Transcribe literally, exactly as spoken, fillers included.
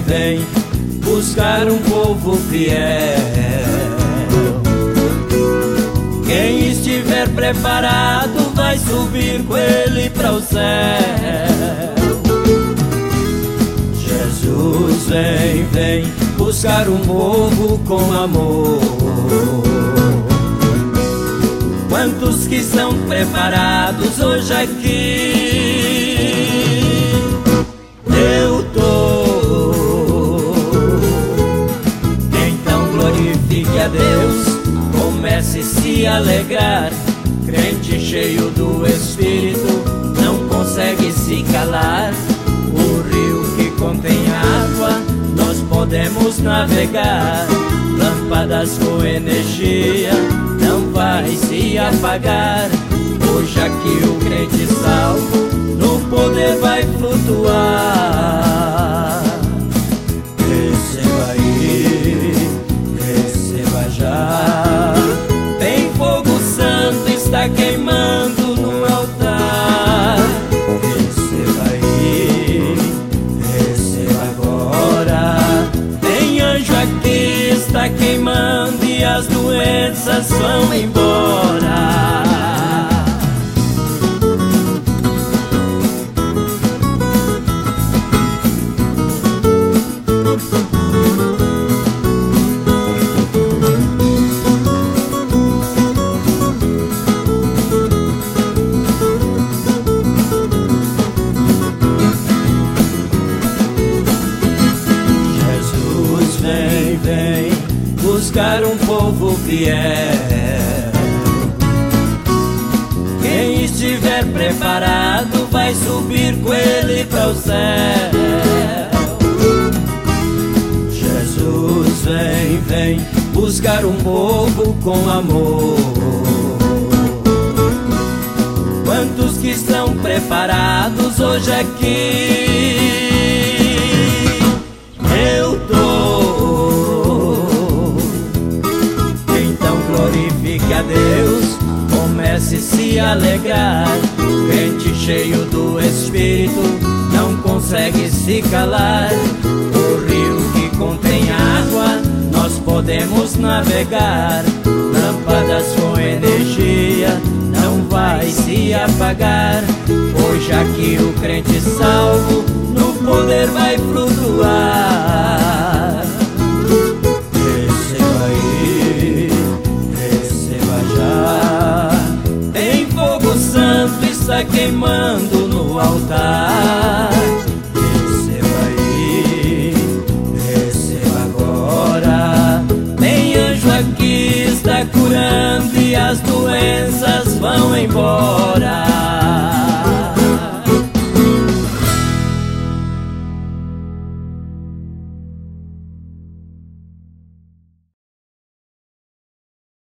vem buscar um povo fiel. Quem estiver preparado vai subir com ele para o céu. Jesus vem, vem buscar um povo com amor. Quantos que estão preparados hoje aqui? Eu tô. Então glorifique a Deus, comece a se alegrar. Crente cheio do Espírito não consegue se calar. O rio que contém água nós podemos navegar. Lâmpadas com energia não vai se apagar. Hoje aqui o crente salvo no poder vai flutuar. Receba aí, receba já. Tem fogo santo, está queimando no altar. Receba aí, receba agora. Tem anjo aqui, está queimando e as doenças vão embora. Vem, vem buscar um povo fiel. Quem estiver preparado vai subir com ele para o céu. Jesus vem, vem buscar um povo com amor. Quantos que estão preparados hoje aqui? Eu tô. Então glorifique a Deus, comece a se alegrar. Crente cheio do Espírito não consegue se calar. O rio que contém água nós podemos navegar. Lâmpadas com energia não vai se apagar. Hoje aqui o crente salvo no poder vai flutuar. Receba aí, receba já. Tem fogo santo, está queimando no altar. Receba aí, receba agora. Tem anjo aqui, está curando e as doenças vão embora.